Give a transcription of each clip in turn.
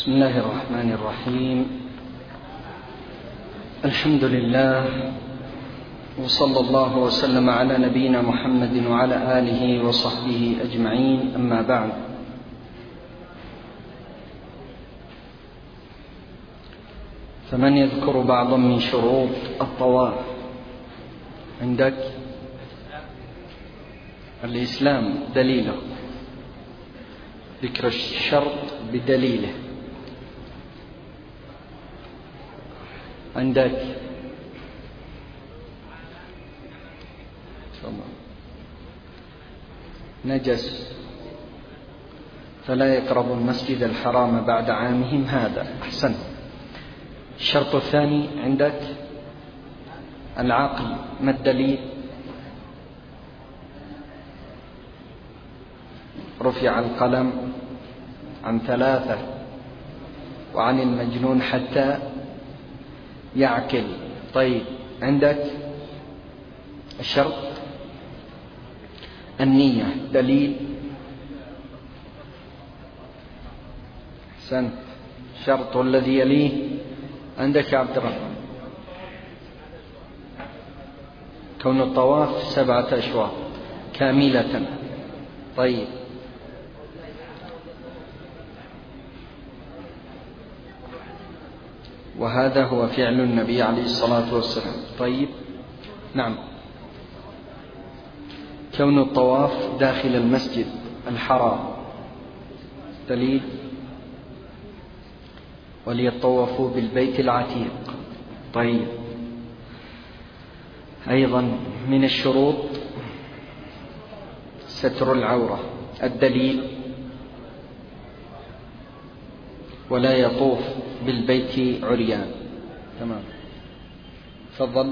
بسم الله الرحمن الرحيم. الحمد لله، وصلى الله وسلم على نبينا محمد وعلى آله وصحبه أجمعين، أما بعد. فمن يذكر بعضا من شروط الطواف؟ عندك الإسلام دليله، ذكر الشرط بدليله. عندك نجس فلا يقرب المسجد الحرام بعد عامهم هذا. أحسن. الشرط الثاني عندك العقل، ما الدليل؟ رفع القلم عن 3 وعن المجنون حتى يعقل. طيب، عندك الشرط النية، دليل؟ أحسنت. الشرط الذي يليه عندك يا عبد الرحمن كون الطواف 7 أشواط كاملة. طيب، وهذا هو فعل النبي عليه الصلاة والسلام. طيب، نعم. كون الطواف داخل المسجد الحرام، دليل؟ وليطوفوا بالبيت العتيق. طيب، أيضا من الشروط ستر العورة، الدليل؟ ولا يطوف بالبيت عريان. تمام، تفضل.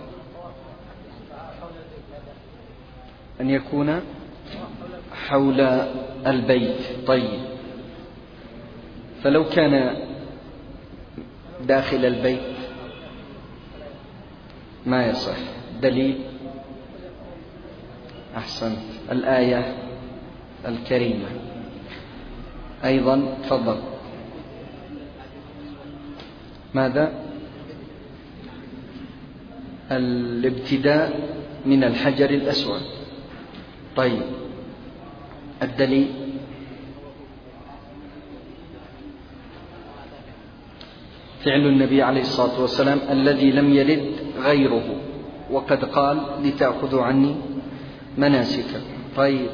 أن يكون حول البيت. طيب، فلو كان داخل البيت ما يصح، دليل؟ أحسنت، الآية الكريمة. أيضا تفضل. ماذا؟ الابتداء من الحجر الأسود. طيب، الدليل؟ فعل النبي عليه الصلاة والسلام الذي لم يرد غيره، وقد قال لتأخذوا عني مناسككم. طيب،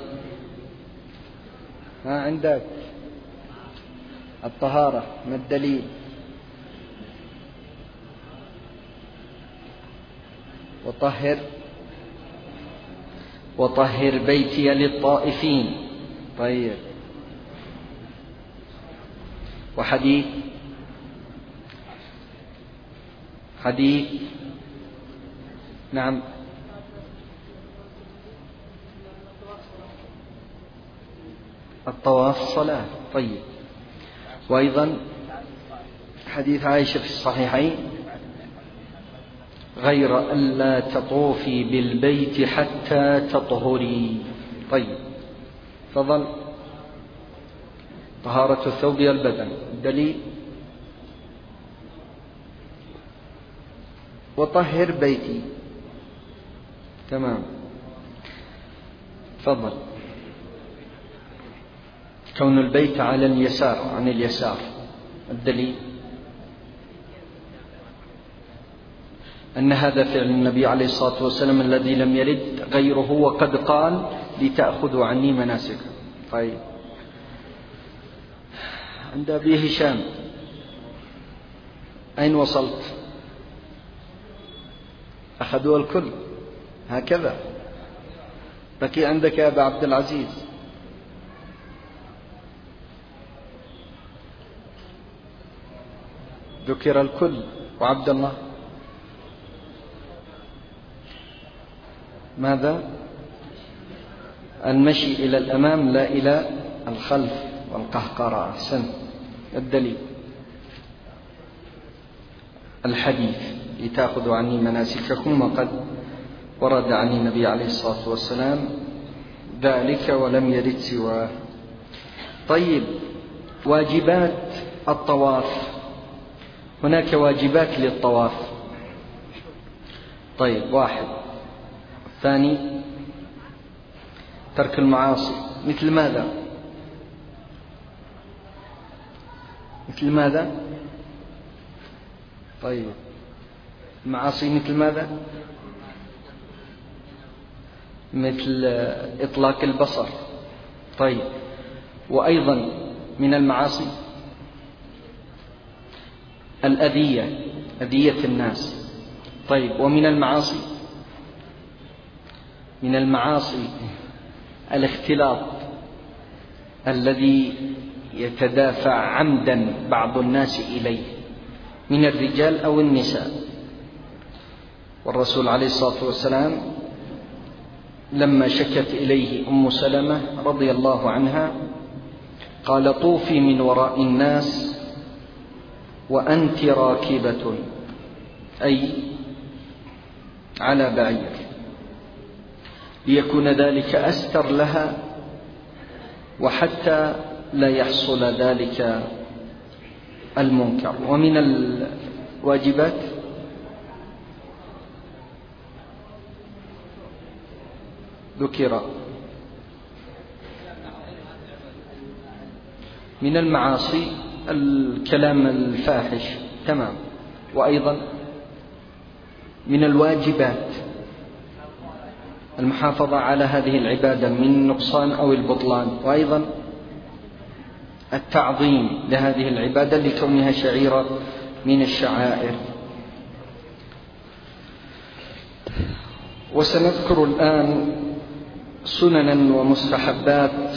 عندك الطهارة، ما الدليل؟ وطهر بيتي للطائفين. طيب، وحديث نعم، الطواف صلاة. طيب، وأيضا حديث عائشة في الصحيحين غير ألا تطوفي بالبيت حتى تطهري. طيب، فضل طهارة الثوب والبدن، الدليل؟ وطهر بيتي. تمام، تفضل. كون البيت على اليسار، عن اليسار، الدليل؟ أن هذا فعل النبي عليه الصلاة والسلام الذي لم يرد غيره، وقد قال لتأخذوا عني مناسككم. طيب، عند أبي هشام أين وصلت؟ أخذوا الكل هكذا. بقي عندك يا أبا عبد العزيز. ذكر الكل. وعبد الله ماذا؟ المشي إلى الأمام لا إلى الخلف، والقهقرة. أحسن، الدليل؟ الحديث لتأخذوا عني مناسككم، وقد ورد عن النبي عليه الصلاة والسلام ذلك ولم يرد سواه. طيب، واجبات الطواف، هناك واجبات للطواف. طيب، واحد. ثاني، ترك المعاصي. مثل ماذا؟ مثل ماذا؟ طيب، المعاصي مثل ماذا؟ مثل إطلاق البصر. طيب، وأيضا من المعاصي الأذية، أذية الناس. طيب، ومن المعاصي، من المعاصي الاختلاط الذي يتدافع عمدا بعض الناس إليه من الرجال أو النساء. والرسول عليه الصلاة والسلام لما شكت إليه أم سلمة رضي الله عنها قال: طوفي من وراء الناس وأنت راكبة، أي على بعير، ليكون ذلك أستر لها وحتى لا يحصل ذلك المنكر. ومن الواجبات ذكر، من المعاصي الكلام الفاحش، تمام. وأيضا من الواجبات المحافظة على هذه العبادة من النقصان أو البطلان، وأيضا التعظيم لهذه العبادة لكونها شعيرة من الشعائر. وسنذكر الآن سننا ومستحبات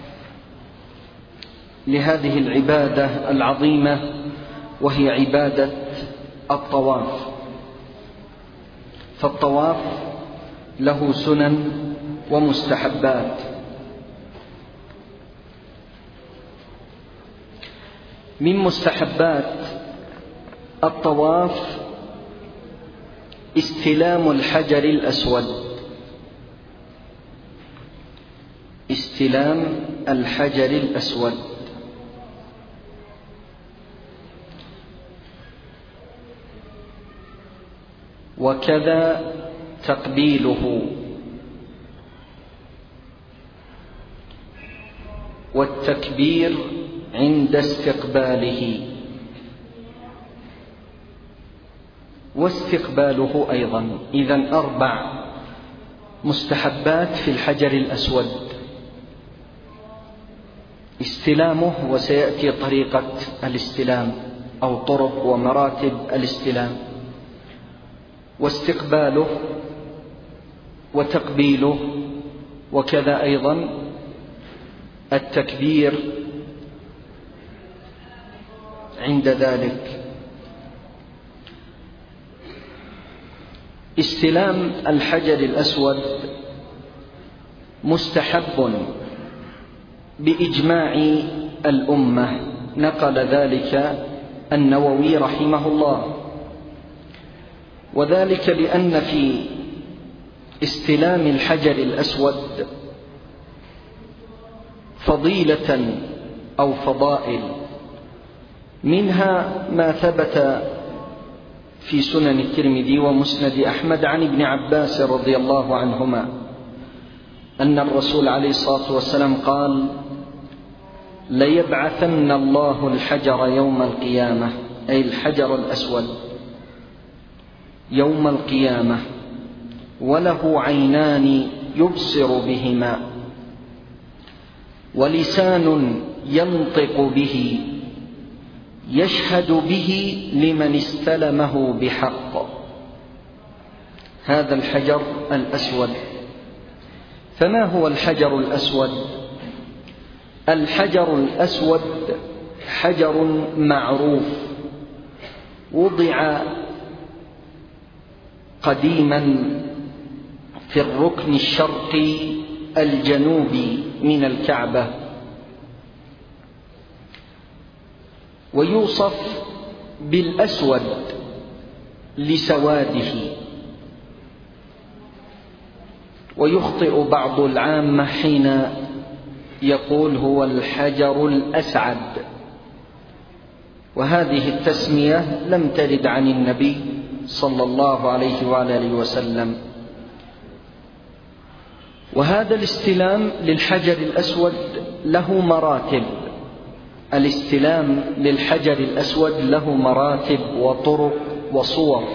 لهذه العبادة العظيمة، وهي عبادة الطواف. فالطواف له سنن ومستحبات. من مستحبات الطواف استلام الحجر الأسود، استلام الحجر الأسود. وكذا تقبيله، والتكبير عند استقباله، واستقباله أيضا. إذن 4 مستحبات في الحجر الأسود: استلامه، وسيأتي طريقة الاستلام أو طرق ومراتب الاستلام، واستقباله، وتقبيله، وكذا أيضا التكبير عند ذلك. استلام الحجر الأسود مستحب بإجماع الأمة، نقل ذلك النووي رحمه الله. وذلك لأن في استلام الحجر الأسود فضيلة أو فضائل، منها ما ثبت في سنن الترمذي ومسند أحمد عن ابن عباس رضي الله عنهما أن الرسول عليه الصلاة والسلام قال: ليبعثن الله الحجر يوم القيامة، أي الحجر الأسود يوم القيامة، وله عينان يبصر بهما، ولسان ينطق به، يشهد به لمن استلمه بحق. هذا الحجر الأسود. فما هو الحجر الأسود؟ الحجر الأسود حجر معروف، وضع قديما في الركن الشرقي الجنوبي من الكعبة، ويوصف بالأسود لسواده. ويخطئ بعض العامة حين يقول هو الحجر الأسعد، وهذه التسمية لم ترد عن النبي صلى الله عليه وآله وسلم. وهذا الاستلام للحجر الأسود له مراتب. الاستلام للحجر الأسود له مراتب وطرق وصور.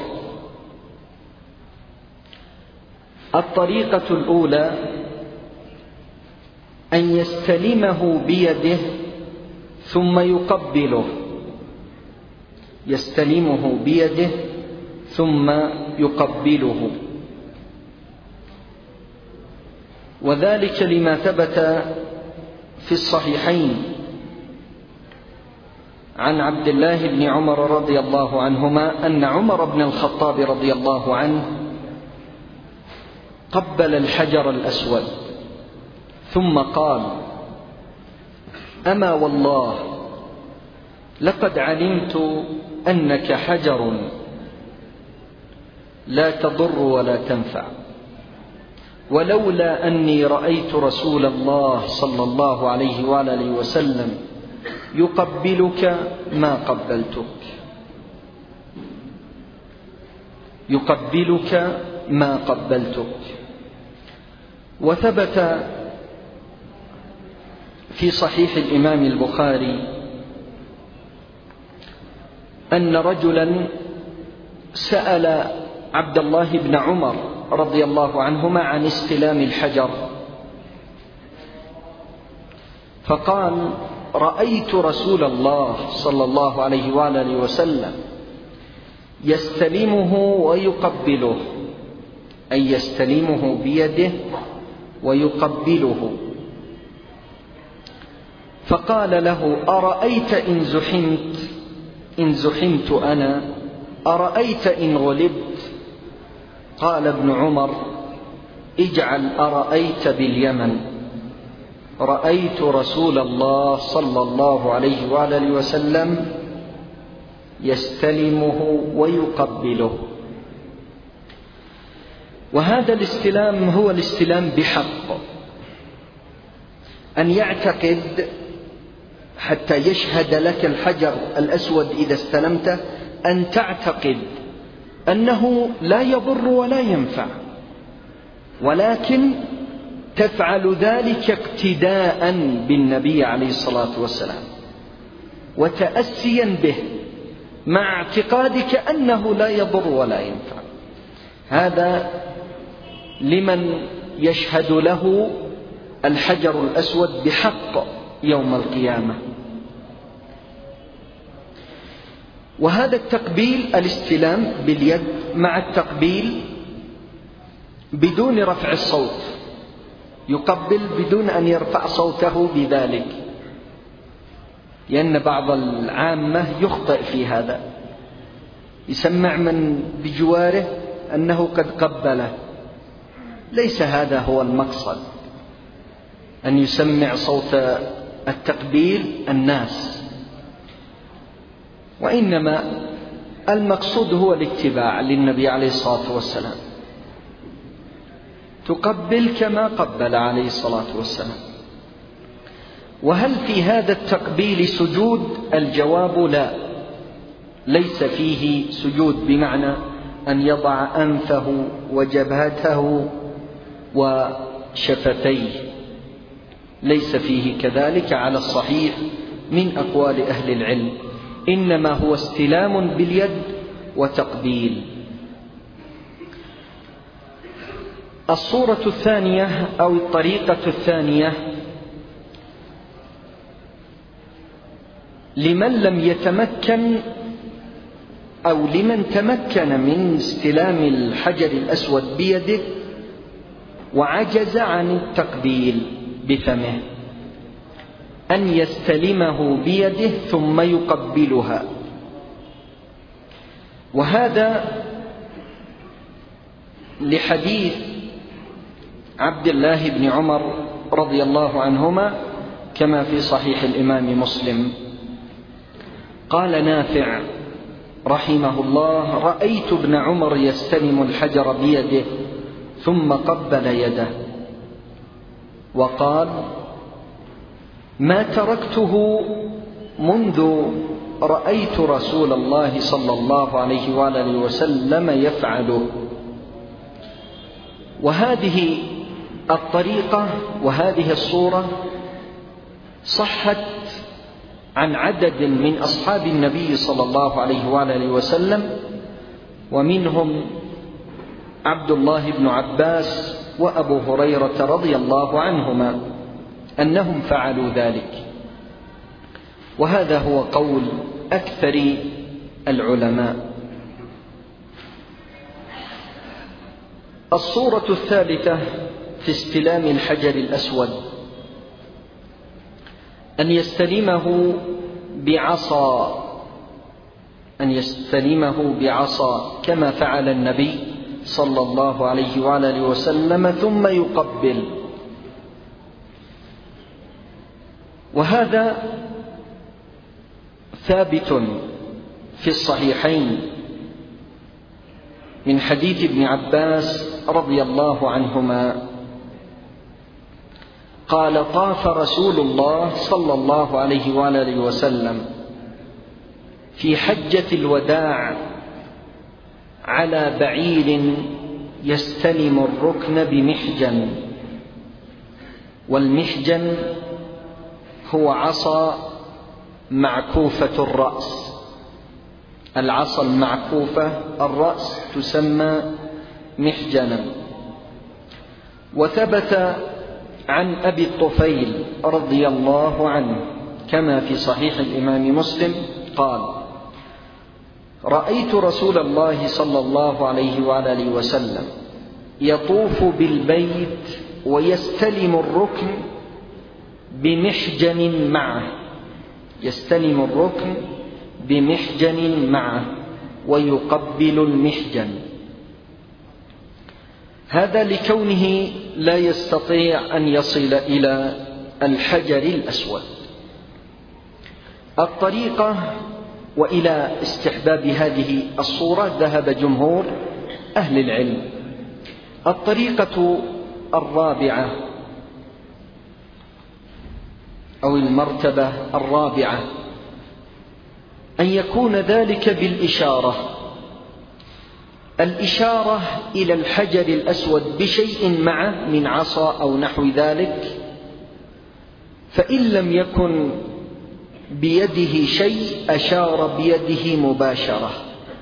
الطريقة الأولى أن يستلمه بيده ثم يقبله، يستلمه بيده ثم يقبله، وذلك لما ثبت في الصحيحين عن عبد الله بن عمر رضي الله عنهما أن عمر بن الخطاب رضي الله عنه قبل الحجر الأسود ثم قال: أما والله لقد علمت أنك حجر لا تضر ولا تنفع، ولولا أني رأيت رسول الله صلى الله عليه وآله وسلم يقبلك ما قبلتك، يقبلك ما قبلتك. وثبت في صحيح الإمام البخاري أن رجلا سأل عبد الله بن عمر رضي الله عنهما عن استلام الحجر، فقال: رأيت رسول الله صلى الله عليه وآله وسلم يستلمه ويقبله، أي يستلمه بيده ويقبله. فقال له: أرأيت إن زحمت أنا، أرأيت إن غلبت؟ قال ابن عمر: اجعل أرأيت باليمن، رأيت رسول الله صلى الله عليه وآله وسلم يستلمه ويقبله. وهذا الاستلام هو الاستلام بحق، أن يعتقد حتى يشهد لك الحجر الأسود إذا استلمته، أن تعتقد أنه لا يضر ولا ينفع، ولكن تفعل ذلك اقتداء بالنبي عليه الصلاة والسلام وتأسيا به، مع اعتقادك أنه لا يضر ولا ينفع. هذا لمن يشهد له الحجر الأسود بحق يوم القيامة. وهذا التقبيل، الاستلام باليد مع التقبيل بدون رفع الصوت، يقبل بدون أن يرفع صوته بذلك، لأن بعض العامة يخطئ في هذا، يسمع من بجواره أنه قد قبله. ليس هذا هو المقصد، أن يسمع صوت التقبيل الناس، وإنما المقصود هو الاتباع للنبي عليه الصلاة والسلام، تقبل كما قبل عليه الصلاة والسلام. وهل في هذا التقبيل سجود؟ الجواب لا، ليس فيه سجود بمعنى أن يضع أنفه وجبهته وشفتيه، ليس فيه كذلك على الصحيح من أقوال أهل العلم، إنما هو استلام باليد وتقبيل. الصورة الثانية أو الطريقة الثانية لمن لم يتمكن أو لمن تمكن من استلام الحجر الأسود بيده وعجز عن التقبيل بفمه، أن يستلمه بيده ثم يقبلها. وهذا لحديث عبد الله بن عمر رضي الله عنهما كما في صحيح الإمام مسلم. قال نافع رحمه الله: رأيت ابن عمر يستلم الحجر بيده ثم قبل يده، وقال: ما تركته منذ رأيت رسول الله صلى الله عليه وآله وسلم يفعله. وهذه الطريقة وهذه الصورة صحت عن عدد من أصحاب النبي صلى الله عليه وآله وسلم، ومنهم عبد الله بن عباس وأبو هريرة رضي الله عنهما أنهم فعلوا ذلك، وهذا هو قول أكثر العلماء. الصورة الثالثة في استلام الحجر الأسود أن يستلمه بعصا كما فعل النبي صلى الله عليه وآله وسلم ثم يقبل. وهذا ثابت في الصحيحين من حديث ابن عباس رضي الله عنهما قال: طاف رسول الله صلى الله عليه وآله وسلم في حجة الوداع على بعير يستلم الركن بمحجن، والمحجن هو عصا معكوفة الرأس، العصا المعكوفة الرأس تسمى محجنا. وثبت عن أبي الطفيل رضي الله عنه كما في صحيح الإمام مسلم قال: رأيت رسول الله صلى الله عليه وآله وسلم يطوف بالبيت ويستلم الركن بمحجن معه، ويقبل المحجن، هذا لكونه لا يستطيع أن يصل إلى الحجر الأسود. الطريقة وإلى استحباب هذه الصورة ذهب جمهور أهل العلم. الطريقة الرابعة أو المرتبة الرابعة أن يكون ذلك بالإشارة، الإشارة إلى الحجر الأسود بشيء معه من عصا أو نحو ذلك، فإن لم يكن بيده شيء أشار بيده مباشرة.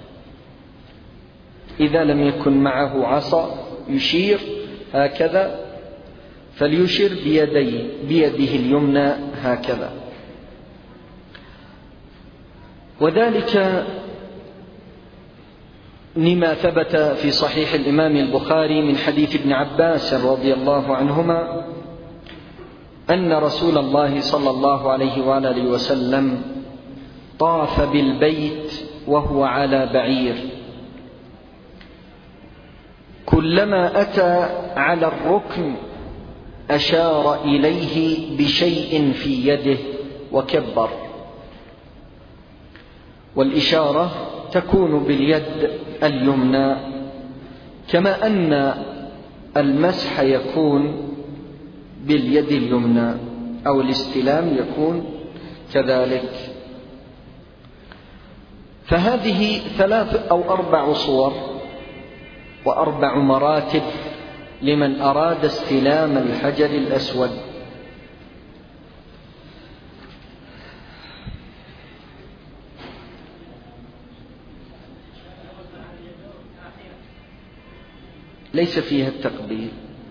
إذا لم يكن معه عصا يشير هكذا، فليشير بيده اليمنى هكذا. وذلك لما ثبت في صحيح الإمام البخاري من حديث ابن عباس رضي الله عنهما أن رسول الله صلى الله عليه وآله وسلم طاف بالبيت وهو على بعير، كلما أتى على الركن أشار إليه بشيء في يده وكبر. والإشارة تكون باليد اليمنى، كما أن المسح يكون باليد اليمنى أو الاستلام يكون كذلك. فهذه 3 أو 4 صور و4 مراتب لمن أراد استلام الحجر الأسود. ليس فيها التقبيل،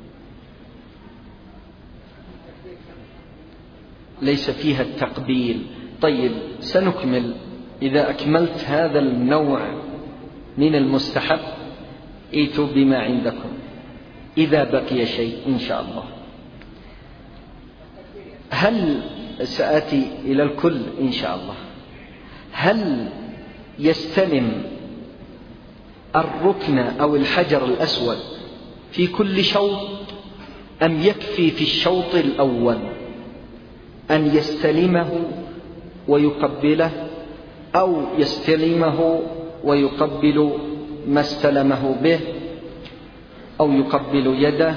ليس فيها التقبيل. طيب سنكمل. إذا أكملت هذا النوع من المستحب ائتوا بما عندكم، إذا بقي شيء إن شاء الله. هل سآتي إلى الكل إن شاء الله؟ هل يستلم الركن أو الحجر الأسود في كل شوط، أم يكفي في الشوط الأول أن يستلمه ويقبله، أو يستلمه ويقبل ما استلمه به، أو يقبل يده،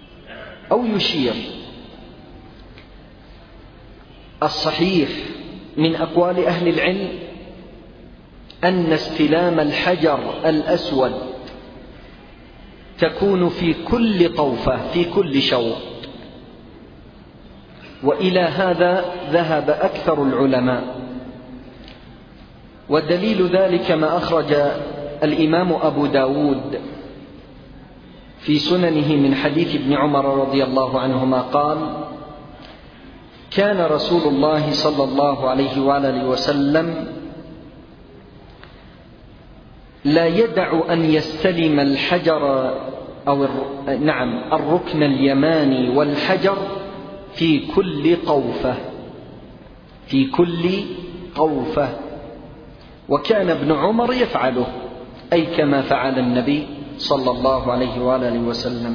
أو يشير؟ الصحيح من أقوال أهل العلم أن استلام الحجر الأسود تكون في كل طوفة، في كل شوط، وإلى هذا ذهب أكثر العلماء. والدليل ذلك ما أخرج الإمام أبو داود في سننه من حديث ابن عمر رضي الله عنهما قال: كان رسول الله صلى الله عليه وآله وسلم لا يدع أن يستلم الحجر الركن اليماني والحجر في كل طوفة، في كل طوفة. وكان ابن عمر يفعله، أي كما فعل النبي صلى الله عليه وآله وسلم.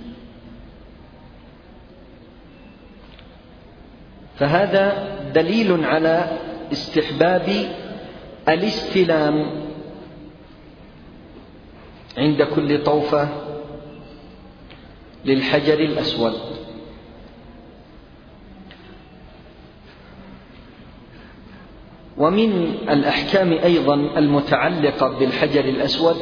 فهذا دليل على استحباب الاستلام عند كل طوفة للحجر الأسود. ومن الأحكام أيضا المتعلقة بالحجر الأسود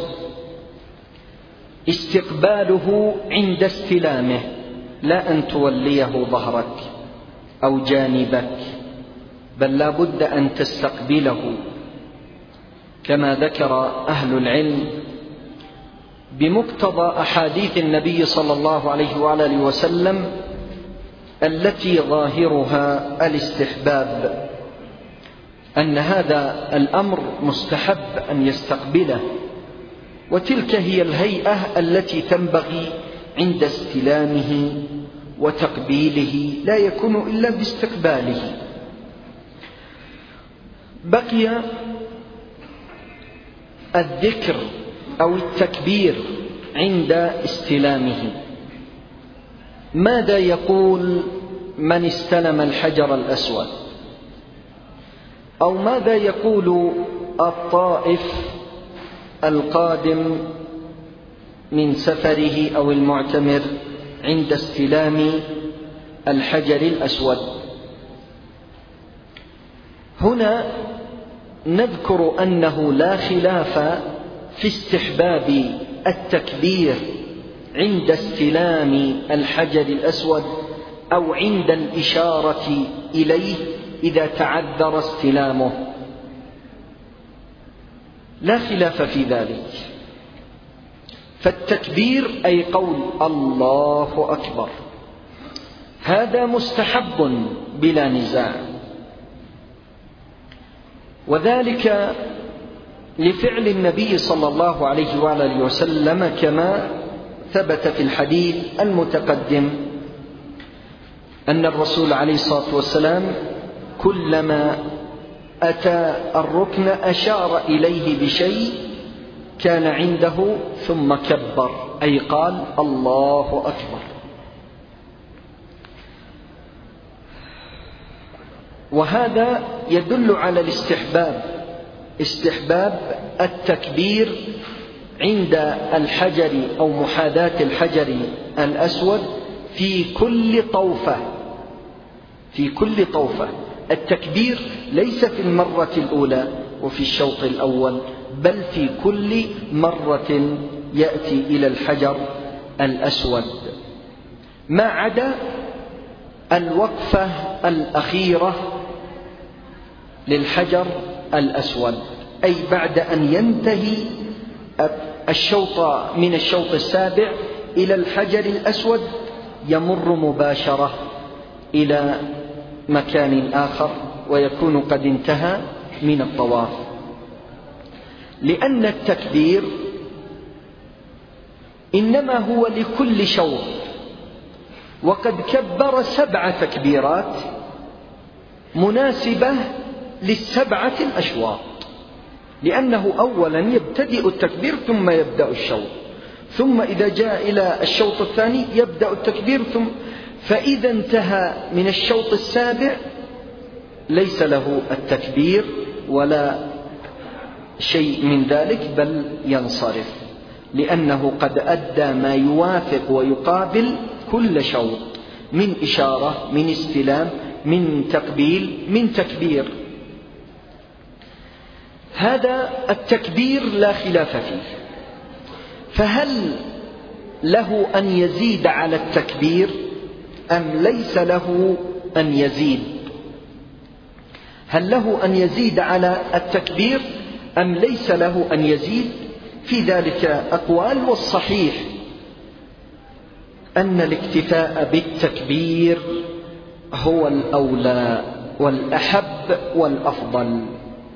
استقباله عند استلامه، لا أن توليه ظهرك أو جانبك، بل لا بد أن تستقبله، كما ذكر أهل العلم بمقتضى أحاديث النبي صلى الله عليه وآله وسلم التي ظاهرها الاستحباب، أن هذا الأمر مستحب أن يستقبله، وتلك هي الهيئة التي تنبغي عند استلامه وتقبيله، لا يكون إلا باستقباله. بقي الذكر أو التكبير عند استلامه. ماذا يقول من استلم الحجر الأسود؟ أو ماذا يقول الطائف القادم من سفره أو المعتمر عند استلام الحجر الأسود؟ هنا نذكر أنه لا خلاف في استحباب التكبير عند استلام الحجر الأسود أو عند الإشارة إليه إذا تعذر استلامه، لا خلاف في ذلك. فالتكبير أي قول الله أكبر هذا مستحب بلا نزاع، وذلك لفعل النبي صلى الله عليه وآله وسلم كما ثبت في الحديث المتقدم أن الرسول عليه الصلاة والسلام كلما أتى الركن أشار إليه بشيء كان عنده ثم كبر، أي قال الله أكبر. وهذا يدل على استحباب التكبير عند الحجر أو محاذاة الحجر الأسود في كل طوفة، في كل طوفة. التكبير ليس في المرة الأولى وفي الشوط الأول، بل في كل مرة يأتي إلى الحجر الأسود، ما عدا الوقفة الأخيرة للحجر الأسود، أي بعد أن ينتهي الشوط من الشوط السابع إلى الحجر الأسود يمر مباشرة إلى مكان آخر ويكون قد انتهى من الطواف، لأن التكبير إنما هو لكل شوط، وقد كبر 7 تكبيرات مناسبة لل7 الأشواط، لأنه أولا يبتدئ التكبير ثم يبدأ الشوط، ثم إذا جاء إلى الشوط الثاني يبدأ التكبير فإذا انتهى من الشوط السابع ليس له التكبير ولا شيء من ذلك، بل ينصرف، لأنه قد أدى ما يوافق ويقابل كل شوط من إشارة، من استلام، من تقبيل، من تكبير. هذا التكبير لا خلاف فيه، فهل له أن يزيد على التكبير أم ليس له أن يزيد؟ هل له أن يزيد على التكبير أم ليس له أن يزيد؟ في ذلك أقوال، والصحيح أن الاكتفاء بالتكبير هو الأولى والأحب والأفضل،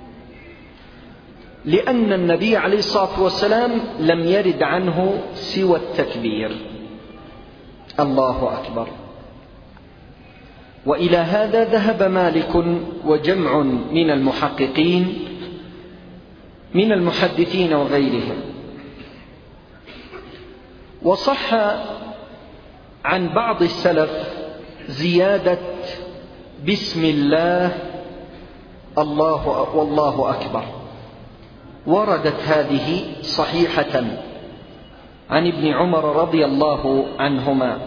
لأن النبي عليه الصلاة والسلام لم يرد عنه سوى التكبير، الله أكبر. وإلى هذا ذهب مالك وجمع من المحققين من المحدثين وغيرهم. وصح عن بعض السلف زيادة بسم الله الله والله أكبر، وردت هذه صحيحة عن ابن عمر رضي الله عنهما.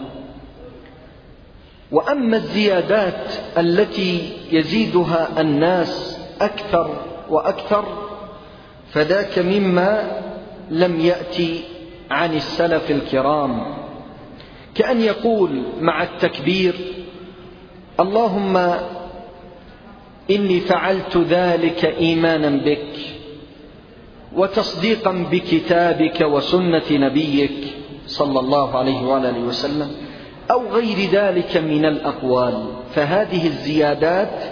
وأما الزيادات التي يزيدها الناس أكثر وأكثر فذاك مما لم يأتي عن السلف الكرام، كأن يقول مع التكبير: اللهم إني فعلت ذلك إيمانا بك وتصديقا بكتابك وسنة نبيك صلى الله عليه وآله وسلم، أو غير ذلك من الأقوال. فهذه الزيادات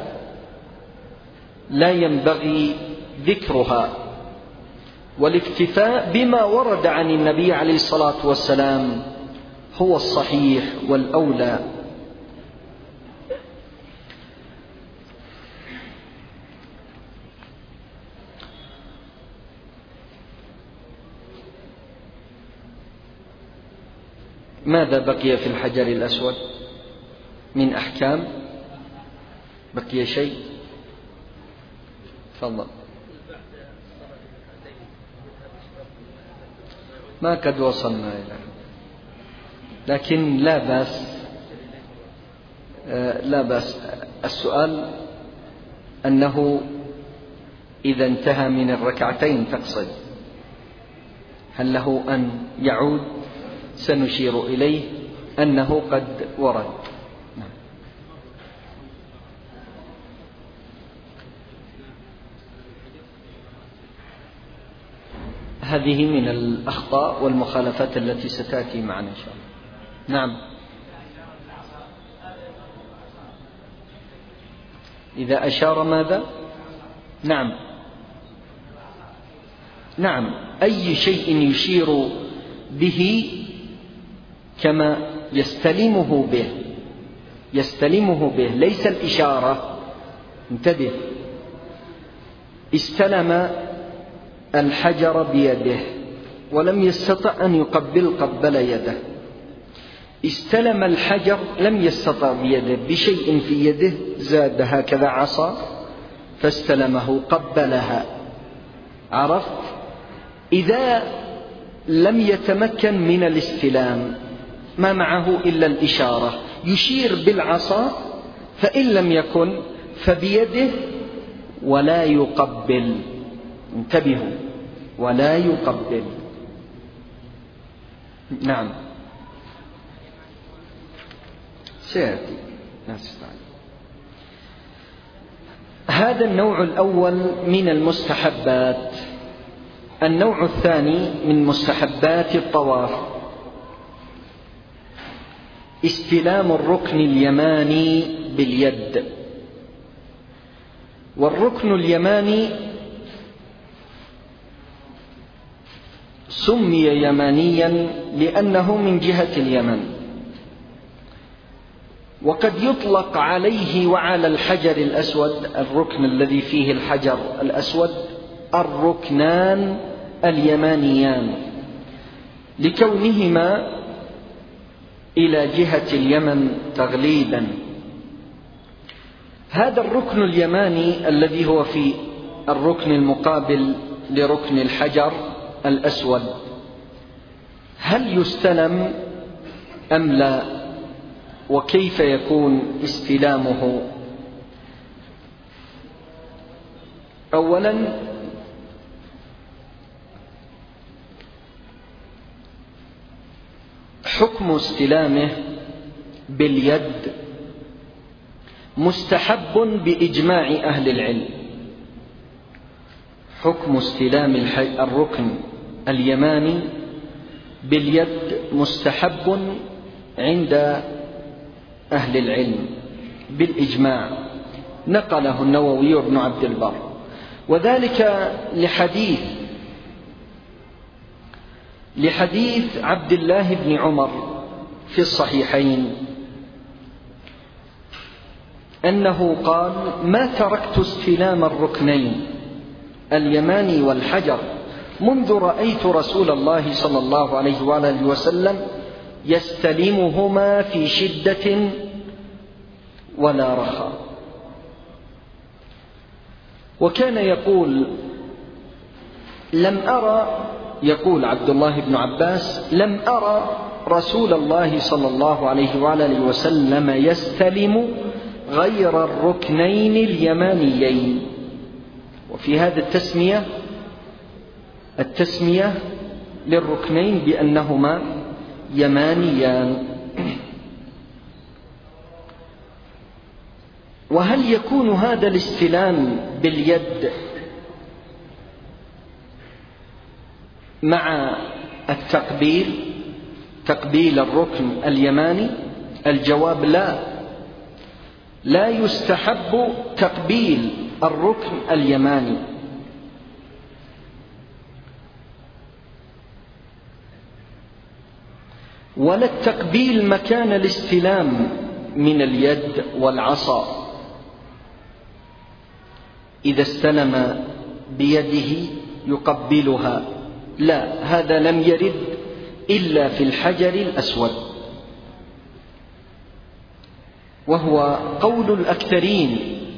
لا ينبغي ذكرها، والاكتفاء بما ورد عن النبي عليه الصلاة والسلام هو الصحيح والأولى. ماذا بقي في الحجر الأسود من أحكام؟ بقي شيء؟ تفضل. ما قد وصلنا إلى، لكن لا بأس. السؤال أنه إذا انتهى من الركعتين تقصد، هل له أن يعود؟ سنشير إليه أنه قد ورد. هذه من الأخطاء والمخالفات التي ستأتي معنا إن شاء الله. نعم. إذا أشار ماذا؟ نعم أي شيء يشير به كما يستلمه به ليس الإشارة. انتبه، استلم الحجر بيده ولم يستطع أن قبل يده، استلم الحجر لم يستطع بيده بشيء في يده، زاد هكذا عصا فاستلمه قبلها. عرفت؟ إذا لم يتمكن من الاستلام ما معه إلا الإشارة، يشير بالعصا، فإن لم يكن فبيده ولا يقبل. انتبهوا، ولا يقبل. نعم سيأتي. هذا النوع الأول من المستحبات. النوع الثاني من مستحبات الطواف استلام الركن اليماني باليد. والركن اليماني سمي يمانيا لأنه من جهة اليمن، وقد يطلق عليه وعلى الحجر الأسود، الركن الذي فيه الحجر الأسود، الركنان اليمانيان لكونهما إلى جهة اليمن تغليبا. هذا الركن اليماني الذي هو في الركن المقابل لركن الحجر الأسود، هل يستلم أم لا؟ وكيف يكون استلامه؟ أولا حكم استلامه باليد مستحب بإجماع أهل العلم. حكم استلام الركن اليماني باليد مستحب عند أهل العلم بالإجماع، نقله النووي وابن عبد البر، وذلك لحديث عبد الله بن عمر في الصحيحين أنه قال: ما تركت استلام الركنين اليماني والحجر منذ رأيت رسول الله صلى الله عليه وآله وسلم يستلمهما في شدة ولا رخاء. وكان يقول عبد الله بن عباس: لم أرى رسول الله صلى الله عليه وآله وسلم يستلم غير الركنين اليمانيين. وفي هذا التسمية للركنين بأنهما يمانيان. وهل يكون هذا الاستلام باليد مع تقبيل الركن اليماني؟ الجواب لا يستحب تقبيل الركن اليماني، ولا التقبيل مكان الاستلام من اليد والعصا. إذا استلم بيده يقبلها، لا، هذا لم يرد إلا في الحجر الأسود، وهو قول الأكثرين،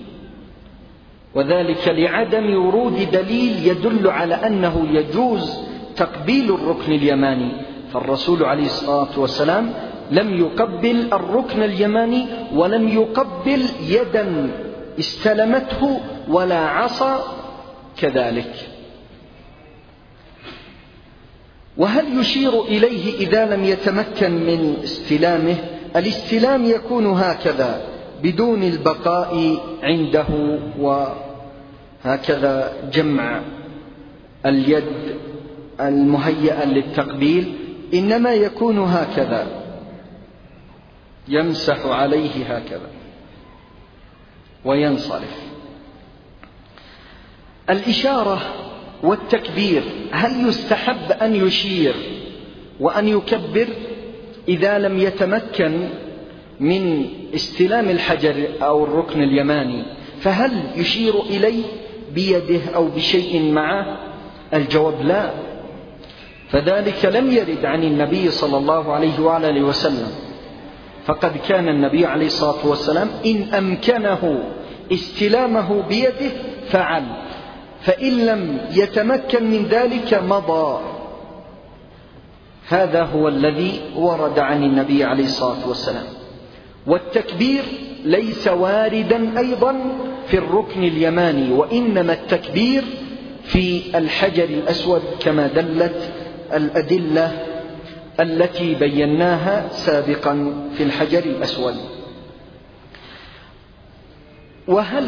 وذلك لعدم ورود دليل يدل على أنه يجوز تقبيل الركن اليماني. فالرسول عليه الصلاة والسلام لم يقبل الركن اليماني ولم يقبل يدا استلمته ولا عصا كذلك. وهل يشير إليه إذا لم يتمكن من استلامه؟ الاستلام يكون هكذا بدون البقاء عنده، وهكذا جمع اليد المهيئة للتقبيل، إنما يكون هكذا، يمسح عليه هكذا وينصرف. الإشارة والتكبير، هل يستحب أن يشير وأن يكبر إذا لم يتمكن من استلام الحجر أو الركن اليماني؟ فهل يشير إليه بيده أو بشيء معه؟ الجواب لا، فذلك لم يرد عن النبي صلى الله عليه وآله وسلم. فقد كان النبي عليه الصلاة والسلام إن أمكنه استلامه بيده فعل، فإن لم يتمكن من ذلك مضى. هذا هو الذي ورد عن النبي عليه الصلاة والسلام. والتكبير ليس واردا أيضا في الركن اليماني، وإنما التكبير في الحجر الأسود كما دلت الأدلة التي بيناها سابقا في الحجر الأسود. وهل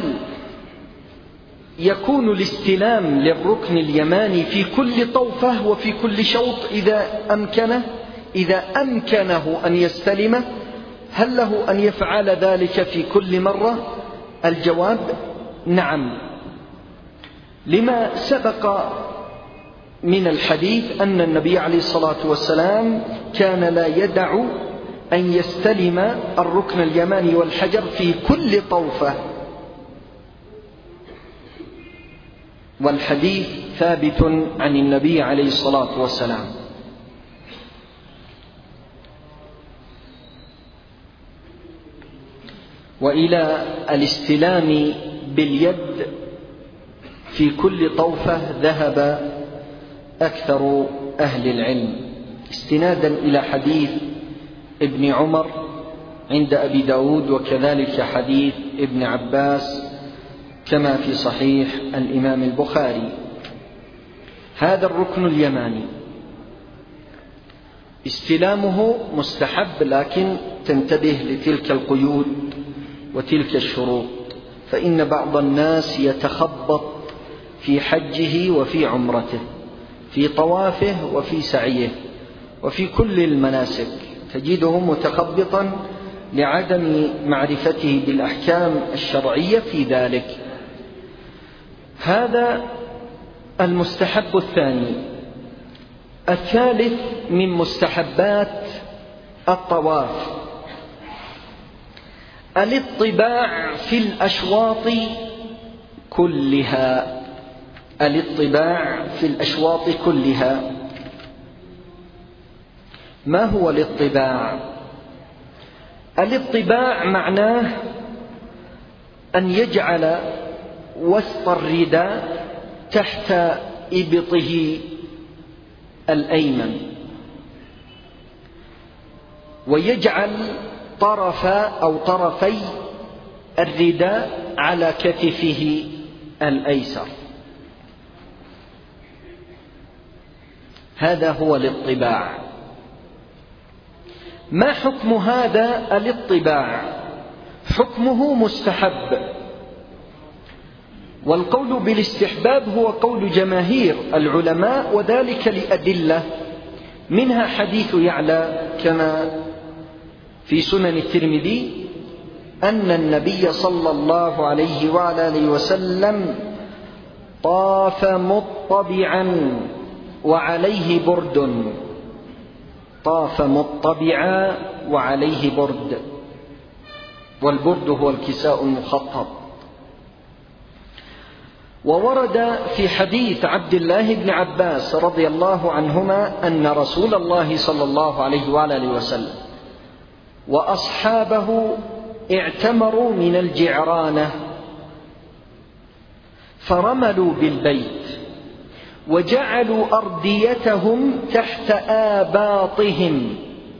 يكون الاستلام للركن اليماني في كل طوفة وفي كل شوط إذا أمكنه أن يستلمه؟ هل له أن يفعل ذلك في كل مرة؟ الجواب نعم، لما سبق من الحديث أن النبي عليه الصلاة والسلام كان لا يدع أن يستلم الركن اليماني والحجر في كل طوفة، والحديث ثابت عن النبي عليه الصلاة والسلام. وإلى الاستلام باليد في كل طوفة ذهب أكثر أهل العلم، استنادا إلى حديث ابن عمر عند أبي داود، وكذلك حديث ابن عباس كما في صحيح الإمام البخاري. هذا الركن اليماني استلامه مستحب، لكن تنتبه لتلك القيود وتلك الشروط، فإن بعض الناس يتخبط في حجه وفي عمرته، في طوافه وفي سعيه وفي كل المناسك، تجده متخبطا لعدم معرفته بالأحكام الشرعية في ذلك. هذا المستحب الثاني. الثالث من مستحبات الطواف الاطباع في الأشواط كلها. الاطباع في الأشواط كلها. ما هو الاطباع؟ الاطباع معناه أن يجعل وسط الرداء تحت إبطه الأيمن، ويجعل طرفي الرداء على كتفه الأيسر. هذا هو الاطباع. ما حكم هذا الاطباع؟ حكمه مستحب، والقول بالاستحباب هو قول جماهير العلماء، وذلك لأدلة، منها حديث يعلى كما في سنن الترمذي أن النبي صلى الله عليه وعلى آله وسلم طاف مطبعا وعليه برد. طاف مطبعا وعليه برد، والبرد هو الكساء المخطط. وورد في حديث عبد الله بن عباس رضي الله عنهما أن رسول الله صلى الله عليه وآله وسلم وأصحابه اعتمروا من الجعرانة فرملوا بالبيت وجعلوا أرديتهم تحت آباطهم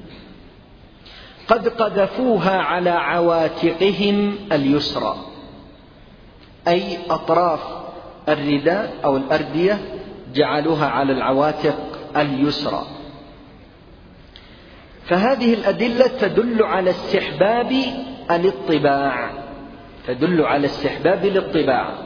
قد قذفوها على عواتقهم اليسرى، أي أطراف الرداء أو الأردية جعلوها على العواتق اليسرى. فهذه الأدلة تدل على استحباب الاطباع، تدل على استحباب الاطباع.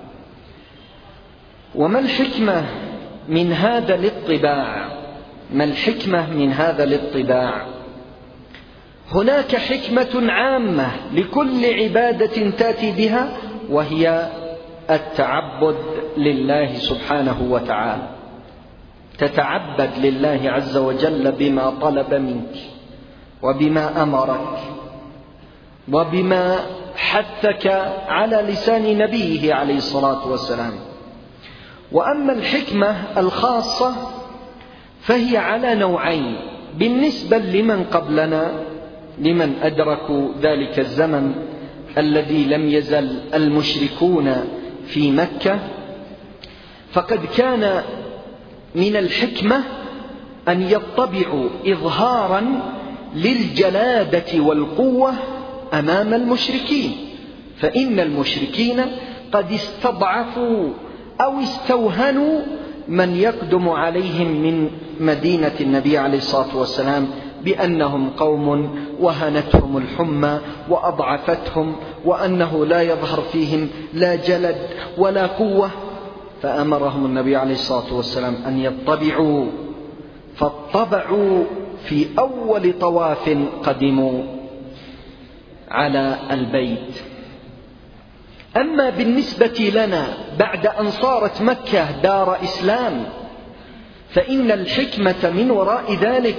وما الحكمة من هذا الاطباع؟ ما الحكمة من هذا الاطباع؟ هناك حكمة عامة لكل عبادة تأتي بها، وهي التعبد لله سبحانه وتعالى. تتعبد لله عز وجل بما طلب منك وبما أمرك وبما حثك على لسان نبيه عليه الصلاة والسلام. وأما الحكمة الخاصة فهي على نوعين بالنسبة لمن قبلنا، لمن أدركوا ذلك الزمن الذي لم يزل المشركون في مكة، فقد كان من الحكمة أن يطبعوا إظهارا للجلادة والقوة أمام المشركين، فإن المشركين قد استضعفوا أو استوهنوا من يقدم عليهم من مدينة النبي عليه الصلاة والسلام بأنهم قوم وهنتهم الحمى وأضعفتهم، وأنه لا يظهر فيهم لا جلد ولا قوة، فأمرهم النبي عليه الصلاة والسلام أن يطبعوا، فاطبعوا في أول طواف قدموا على البيت. أما بالنسبة لنا بعد أن صارت مكة دار إسلام، فإن الحكمة من وراء ذلك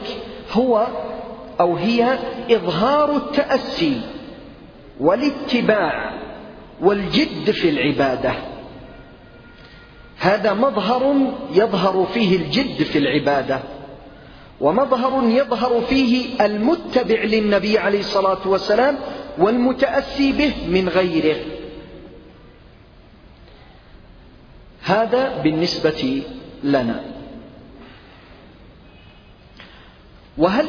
هي إظهار التأسي والاتباع والجد في العبادة. هذا مظهر يظهر فيه الجد في العبادة، ومظهر يظهر فيه المتبع للنبي عليه الصلاة والسلام والمتأسي به من غيره. هذا بالنسبة لنا. وهل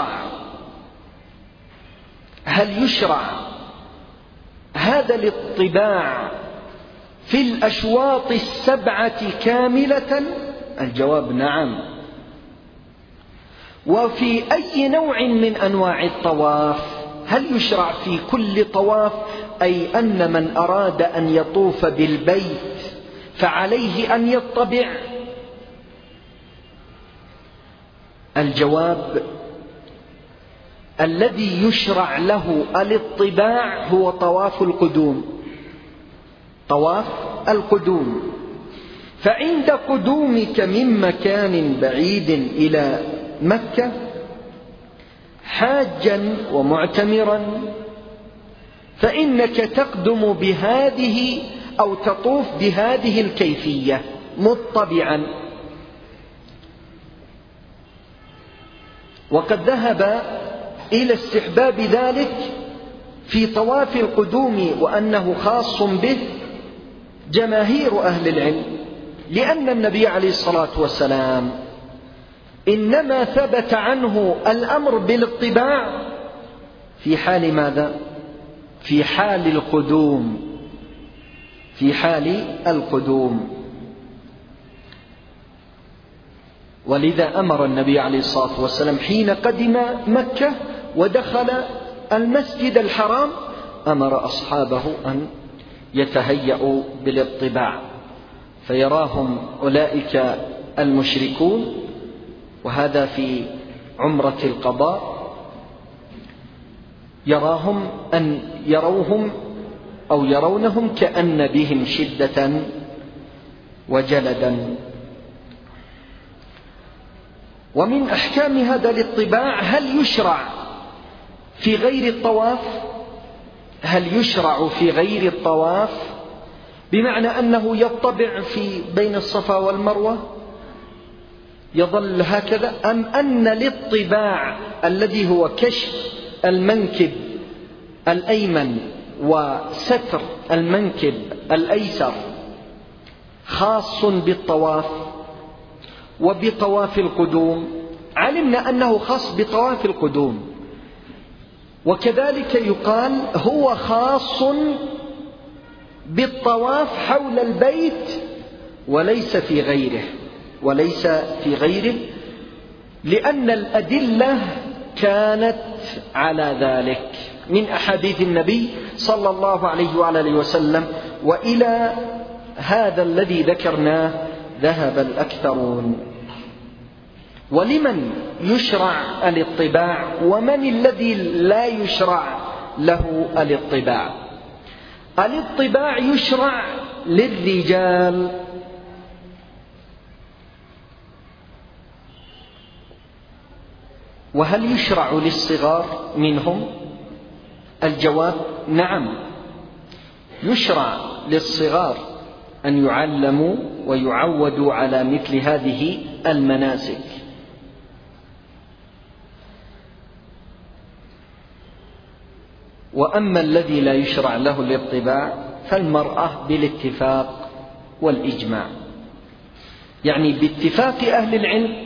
يشرع هذا الاطباع في الأشواط السبعة كاملة؟ الجواب نعم. وفي أي نوع من أنواع الطواف؟ هل يشرع في كل طواف، أي أن من أراد أن يطوف بالبيت فعليه أن يطبع؟ الجواب: الذي يشرع له الاطباع هو طواف القدوم، طواف القدوم. فعند قدومك من مكان بعيد إلى مكة حاجا ومعتمرا، فإنك تقدم بهذه أو تطوف بهذه الكيفية مطبعا. وقد ذهب إلى استحباب ذلك في طواف القدوم وأنه خاص به جماهير أهل العلم، لأن النبي عليه الصلاة والسلام إنما ثبت عنه الأمر بالاطباع في حال ماذا؟ في حال القدوم، في حال القدوم. ولذا أمر النبي عليه الصلاة والسلام حين قدم مكة ودخل المسجد الحرام أمر أصحابه أن يتهيأوا بالاطباع، فيراهم أولئك المشركون، وهذا في عمرة القضاء، يراهم أن يروهم أو يرونهم كأن بهم شدة وجلدا. ومن أحكام هذا الاطباع: هل يشرع في غير الطواف؟ هل يشرع في غير الطواف بمعنى أنه يطبع في بين الصفا والمروة يظل هكذا، أم أن الاطباع الذي هو كشف المنكب الأيمن وستر المنكب الأيسر خاص بالطواف وبطواف القدوم؟ علمنا أنه خاص بطواف القدوم، وكذلك يقال هو خاص بالطواف حول البيت وليس في غيره، وليس في غيره، لأن الأدلة كانت على ذلك من أحاديث النبي صلى الله عليه وآله وسلم. وإلى هذا الذي ذكرناه ذهب الأكثرون. ولمن يشرع الاطباع ومن الذي لا يشرع له الاطباع؟ الاطباع يشرع للرجال، وهل يشرع للصغار منهم؟ الجواب: نعم، يشرع للصغار أن يعلموا ويعودوا على مثل هذه المناسك. وأما الذي لا يشرع له الاطباع فالمرأة بالاتفاق والإجماع، يعني باتفاق أهل العلم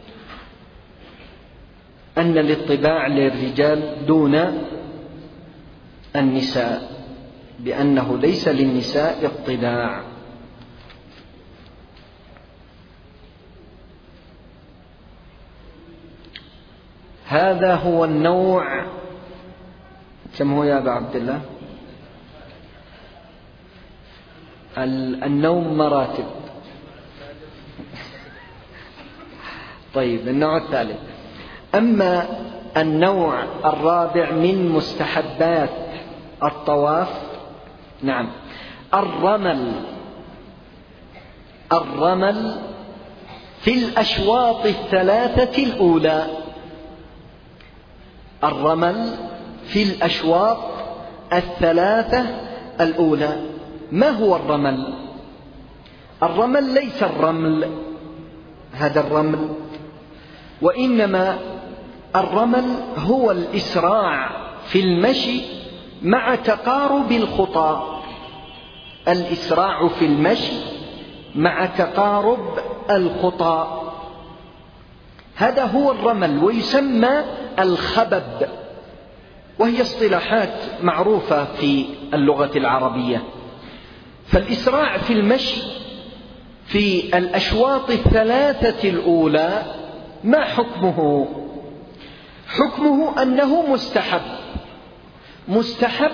أن الاطباع للرجال دون النساء، بأنه ليس للنساء اطباع. هذا هو النوع. كم هو يا أبا عبد الله؟ النوم مراتب. طيب، النوع الثالث. أما النوع الرابع من مستحبات الطواف، نعم، الرمل في الأشواط الثلاثة الأولى. الرمل في الأشواط الثلاثة الأولى. ما هو الرمل؟ الرمل ليس الرمل، هذا الرمل، وإنما الرمل هو الإسراع في المشي مع تقارب الخطى. الإسراع في المشي مع تقارب الخطى، هذا هو الرمل، ويسمى الخبب، وهي اصطلاحات معروفة في اللغة العربية. فالإسراع في المشي في الأشواط الثلاثة الأولى ما حكمه؟ حكمه أنه مستحب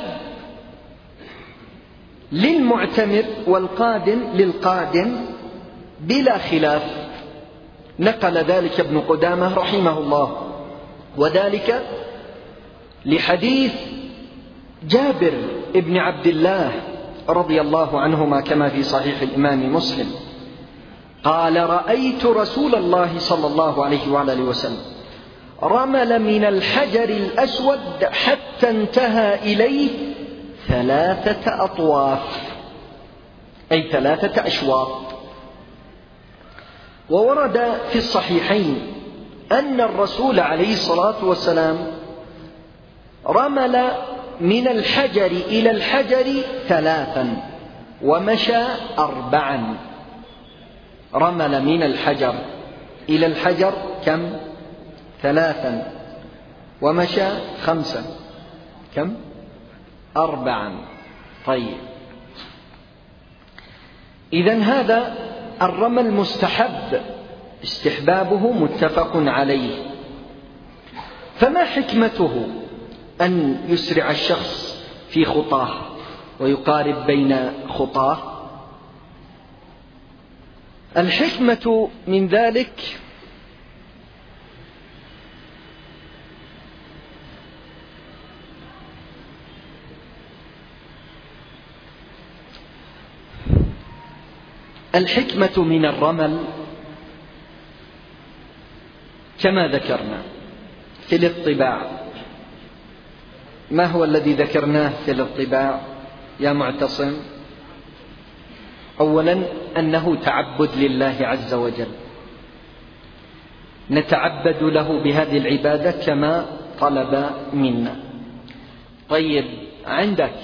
للمعتمر للقادم بلا خلاف. نقل ذلك ابن قدامة رحمه الله، وذلك لحديث جابر بن عبد الله رضي الله عنهما كما في صحيح الإمام مسلم قال: رأيت رسول الله صلى الله عليه وآله وسلم رمل من الحجر الأسود حتى انتهى إليه 3 أطواف، أي 3 أشواط. وورد في الصحيحين أن الرسول عليه الصلاة والسلام رمل من الحجر إلى الحجر 3 ومشى 4. رمل من الحجر إلى الحجر كم؟ 3 ومشى 5 كم؟ 4. طيب، إذن هذا الرمل مستحب، استحبابه متفق عليه. فما حكمته أن يسرع الشخص في خطاه ويقارب بين خطاه؟ الحكمة من ذلك من الرمل كما ذكرنا في الاطباع. ما هو الذي ذكرناه في الاطباع يا معتصم؟ أولا أنه تعبد لله عز وجل، نتعبد له بهذه العبادة كما طلب منا. طيب، عندك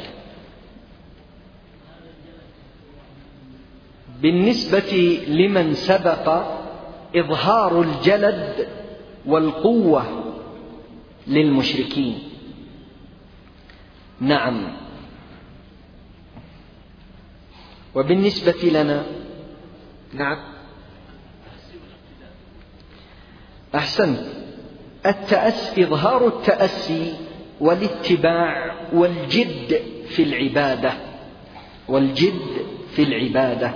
بالنسبة لمن سبق إظهار الجلد والقوة للمشركين. نعم. وبالنسبة لنا؟ نعم، أحسنت. إظهار التأسي والاتباع والجد في العبادة.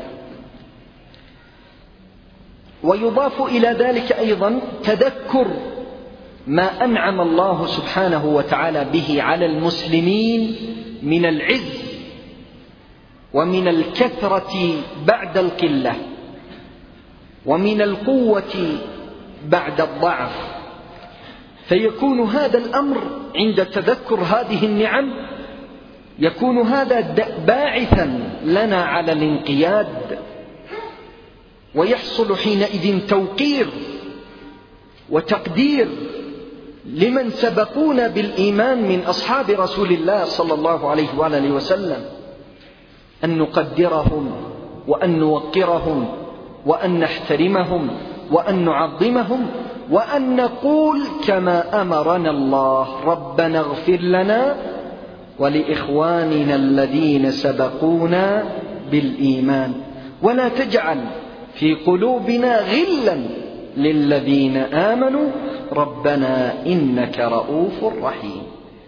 ويضاف إلى ذلك أيضا تذكر ما أنعم الله سبحانه وتعالى به على المسلمين من العز ومن الكثرة بعد القلة ومن القوة بعد الضعف. فيكون هذا الأمر عند تذكر هذه النعم يكون هذا باعثا لنا على الانقياد، ويحصل حينئذ توقير وتقدير لمن سبقونا بالإيمان من أصحاب رسول الله صلى الله عليه وآله وسلم، أن نقدرهم وأن نوقرهم وأن نحترمهم وأن نعظمهم وأن نقول كما أمرنا الله: ربنا اغفر لنا ولإخواننا الذين سبقونا بالإيمان ولا تجعل في قلوبنا غلا للذين آمنوا ربنا إنك رؤوف رحيم.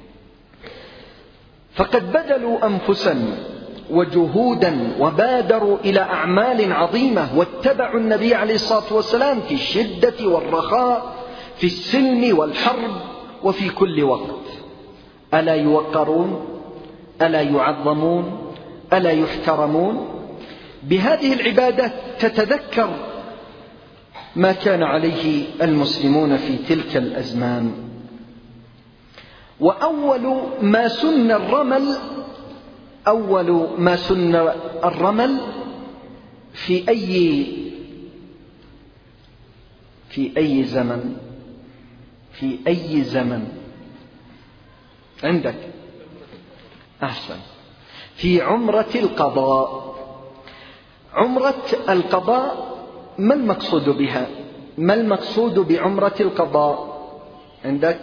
فقد بذلوا أنفسا وجهودا وبادروا إلى أعمال عظيمة، واتبعوا النبي عليه الصلاة والسلام في الشدة والرخاء، في السلم والحرب، وفي كل وقت. ألا يوقرون؟ ألا يعظمون؟ ألا يحترمون؟ بهذه العبادة تتذكر ما كان عليه المسلمون في تلك الأزمان. وأول ما سن الرمل في أي زمن عندك؟ أحسن، في عمرة القضاء. عمرة القضاء ما المقصود بها؟ ما المقصود بعمرة القضاء عندك؟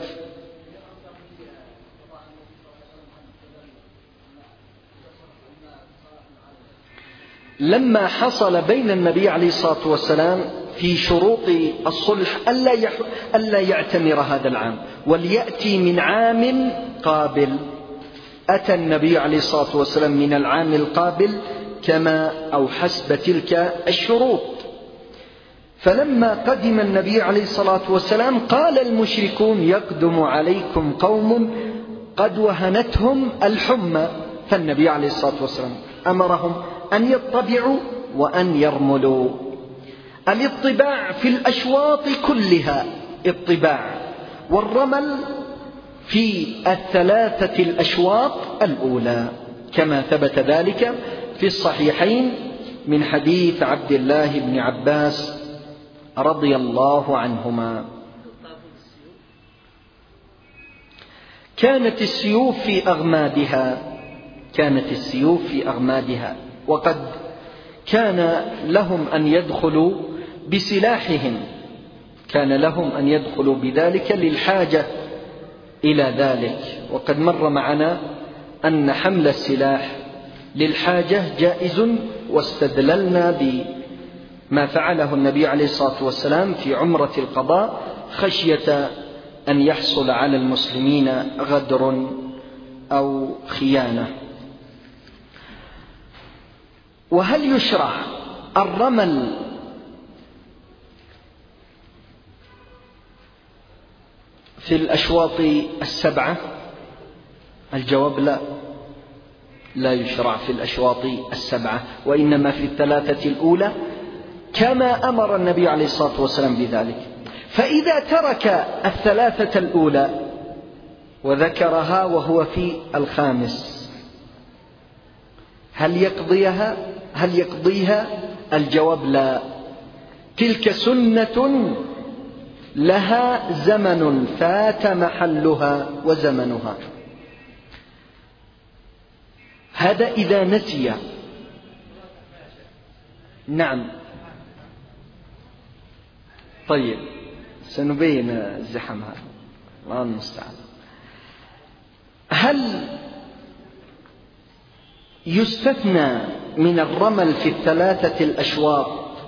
لما حصل بين النبي عليه الصلاة والسلام في شروط الصلح ألا يعتمر هذا العام وليأتي من عام قابل. أتى النبي عليه الصلاة والسلام من العام القابل كما أو حسب تلك الشروط. فلما قدم النبي عليه الصلاة والسلام قال المشركون يقدم عليكم قوم قد وهنتهم الحمى، فالنبي عليه الصلاة والسلام أمرهم أن يطبعوا وأن يرملوا. الاطباع في الأشواط كلها اطباع، والرمل في الثلاثة الأشواط الأولى، كما ثبت ذلك في الصحيحين من حديث عبد الله بن عباس رضي الله عنهما. كانت السيوف في أغمادها، وقد كان لهم أن يدخلوا بسلاحهم، كان لهم أن يدخلوا بذلك للحاجة إلى ذلك. وقد مر معنا أن حمل السلاح للحاجة جائز، واستدللنا بما فعله النبي عليه الصلاة والسلام في عمرة القضاء خشية أن يحصل على المسلمين غدر أو خيانة. وهل يشرع الرمل في الأشواط السبعة؟ الجواب لا يشرع في الأشواط السبعة، وإنما في الثلاثة الأولى كما أمر النبي عليه الصلاة والسلام بذلك. فإذا ترك الثلاثة الأولى وذكرها وهو في الخامس هل يقضيها؟ الجواب لا، تلك سنة لها زمن فات محلها وزمنها. هذا إذا نسي. نعم، طيب سنبين الزحم هذا، الله المستعان. هل يستثنى من الرمل في الثلاثة الأشواط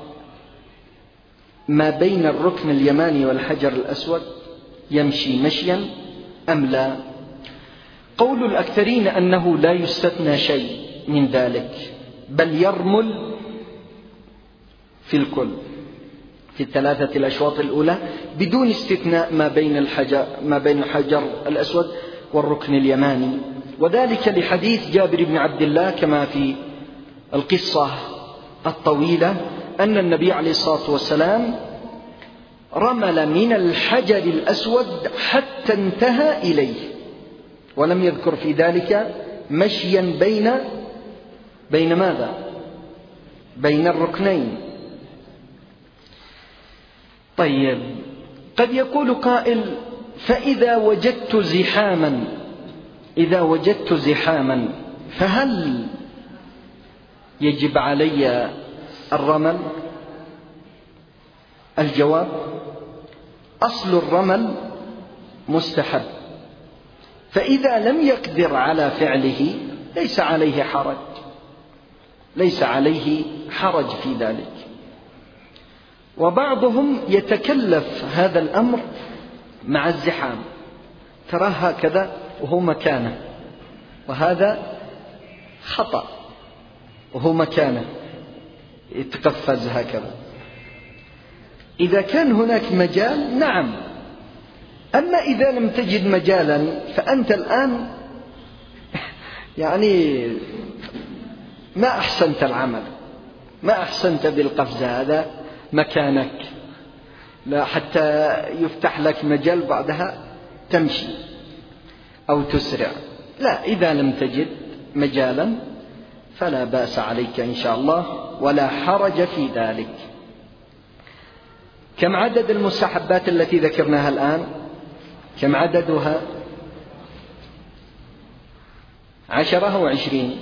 ما بين الركن اليماني والحجر الأسود يمشي مشيا أم لا؟ قول الأكثرين أنه لا يستثنى شيء من ذلك، بل يرمل في الكل في الثلاثة الأشواط الأولى بدون استثناء ما بين الحجر الأسود والركن اليماني. وذلك لحديث جابر بن عبد الله كما في القصة الطويلة أن النبي عليه الصلاة والسلام رمل من الحجر الأسود حتى انتهى إليه، ولم يذكر في ذلك مشيا بين ماذا؟ بين الركنين. طيب، قد يقول قائل: فإذا وجدت زحاما فهل يجب علي الرمل؟ الجواب: أصل الرمل مستحب، فإذا لم يقدر على فعله ليس عليه حرج في ذلك. وبعضهم يتكلف هذا الأمر مع الزحام، تراه هكذا وهو مكانه، وهذا خطأ، وهو مكانه يتقفز هكذا. إذا كان هناك مجال نعم، أما إذا لم تجد مجالا فأنت الآن يعني ما أحسنت العمل، ما أحسنت بالقفز، هذا مكانك، لا حتى يفتح لك مجال بعدها تمشي أو تسرع. لا، إذا لم تجد مجالا فلا بأس عليك إن شاء الله ولا حرج في ذلك. كم عدد المستحبات التي ذكرناها الآن؟ كم عددها؟ 10 أو 20؟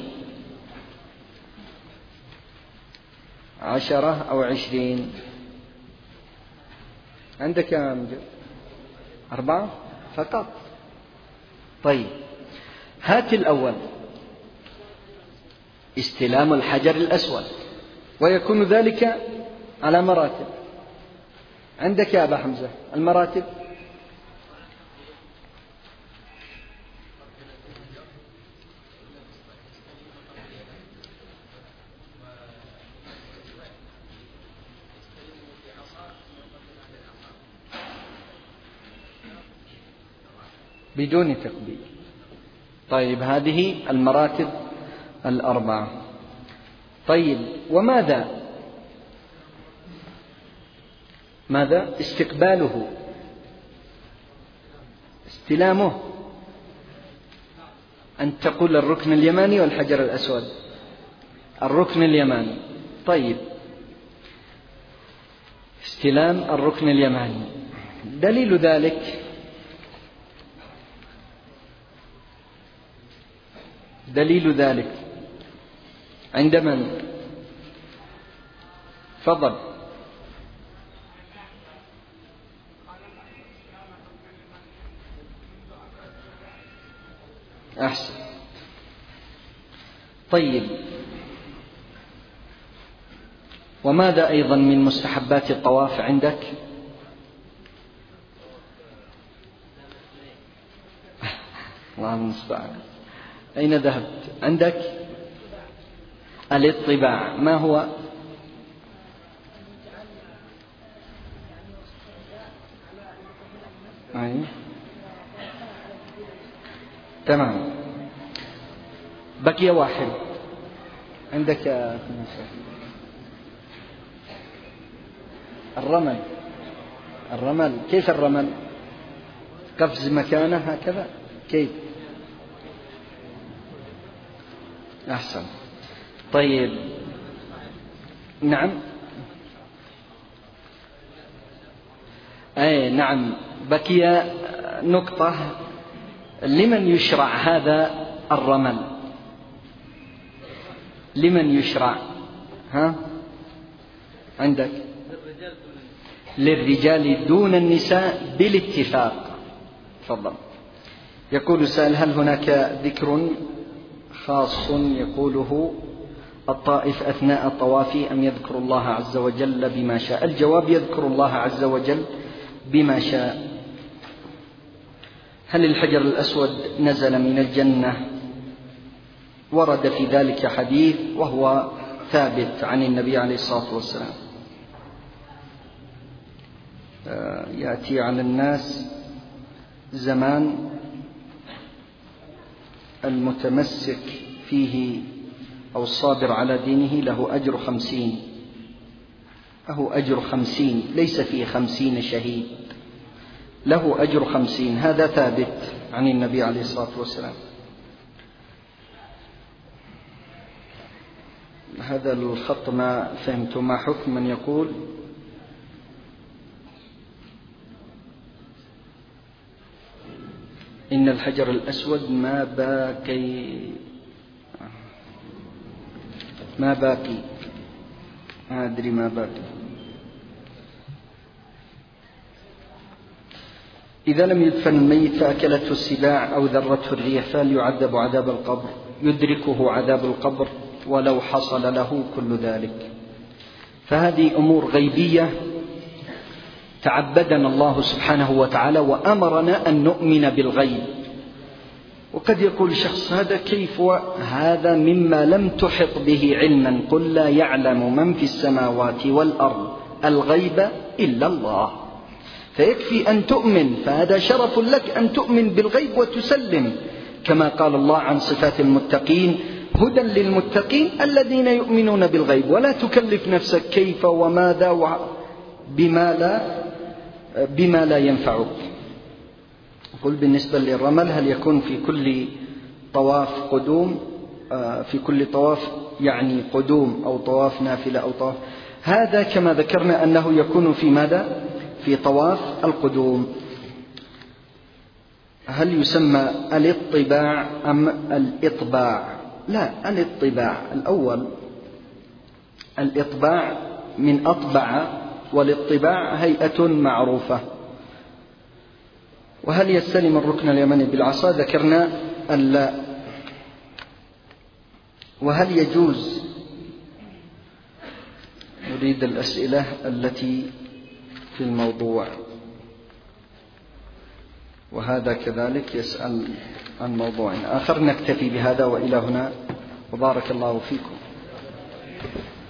10 أو 20؟ عندك يا مجد 4 فقط. طيب، هات الأول: استلام الحجر الأسود، ويكون ذلك على مراتب. عندك يا أبا حمزة المراتب؟ بدون تقبيل. طيب هذه المراتب الأربعة. طيب وماذا استقباله، استلامه؟ أن تقول الركن اليماني والحجر الأسود. الركن اليماني. طيب استلام الركن اليماني، دليل ذلك عند من؟ فضل. أحسن. طيب وماذا أيضا من مستحبات الطواف عندك؟ الله المستعان. أين ذهبت؟ عندك الاطباع. ما هو؟ تمام. بقي واحد عندك يا الرمل. كيف الرمل؟ قفز مكانه هكذا؟ كيف؟ أحسن. طيب نعم. نعم. بقي نقطة، لمن يشرع هذا الرمل؟ لمن يشرع؟ عندك؟ للرجال دون النساء بالاتفاق. تفضل. يقول سائل: هل هناك ذكر خاص يقوله الطائف أثناء الطواف أم يذكر الله عز وجل بما شاء؟ الجواب: يذكر الله عز وجل بما شاء. هل الحجر الأسود نزل من الجنة؟ ورد في ذلك حديث وهو ثابت عن النبي عليه الصلاة والسلام. يأتي على الناس زمان المتمسك فيه أو الصابر على دينه له أجر 50. له أجر 50، ليس فيه 50 شهيد، له أجر 50. هذا ثابت عن النبي عليه الصلاة والسلام. هذا الخط ما فهمت ما حكم من يقول إن الحجر الأسود ما باقي. ما أدري ما باقي. إذا لم يدفن الميت فأكلته السباع أو ذرته الريح فهل يعذب عذاب القبر؟ يدركه عذاب القبر ولو حصل له كل ذلك. فهذه أمور غيبية تعبدنا الله سبحانه وتعالى وأمرنا أن نؤمن بالغيب. وقد يقول شخص: هذا كيف؟ هذا مما لم تحط به علما. قل لا يعلم من في السماوات والأرض الغيب إلا الله. فيكفي أن تؤمن، فهذا شرف لك أن تؤمن بالغيب وتسلم، كما قال الله عن صفات المتقين: هدى للمتقين الذين يؤمنون بالغيب. ولا تكلف نفسك كيف وماذا بما لا ينفعك. قل بالنسبة للرمل: هل يكون في كل طواف قدوم؟ في كل طواف يعني قدوم أو طواف نافلة أو طواف؟ هذا كما ذكرنا أنه يكون في ماذا؟ في طواف القدوم. هل يسمى الاطباع أم الإطباع؟ لا، الاطباع الأول. الإطباع من أطبع، والاطباع هيئة معروفة. وهل يستلم الركن اليمني بالعصا؟ ذكرنا اللا. وهل يجوز، نريد الأسئلة التي في الموضوع. وهذا كذلك يسأل عن موضوع آخر. نكتفي بهذا وإلى هنا، وبارك الله فيكم.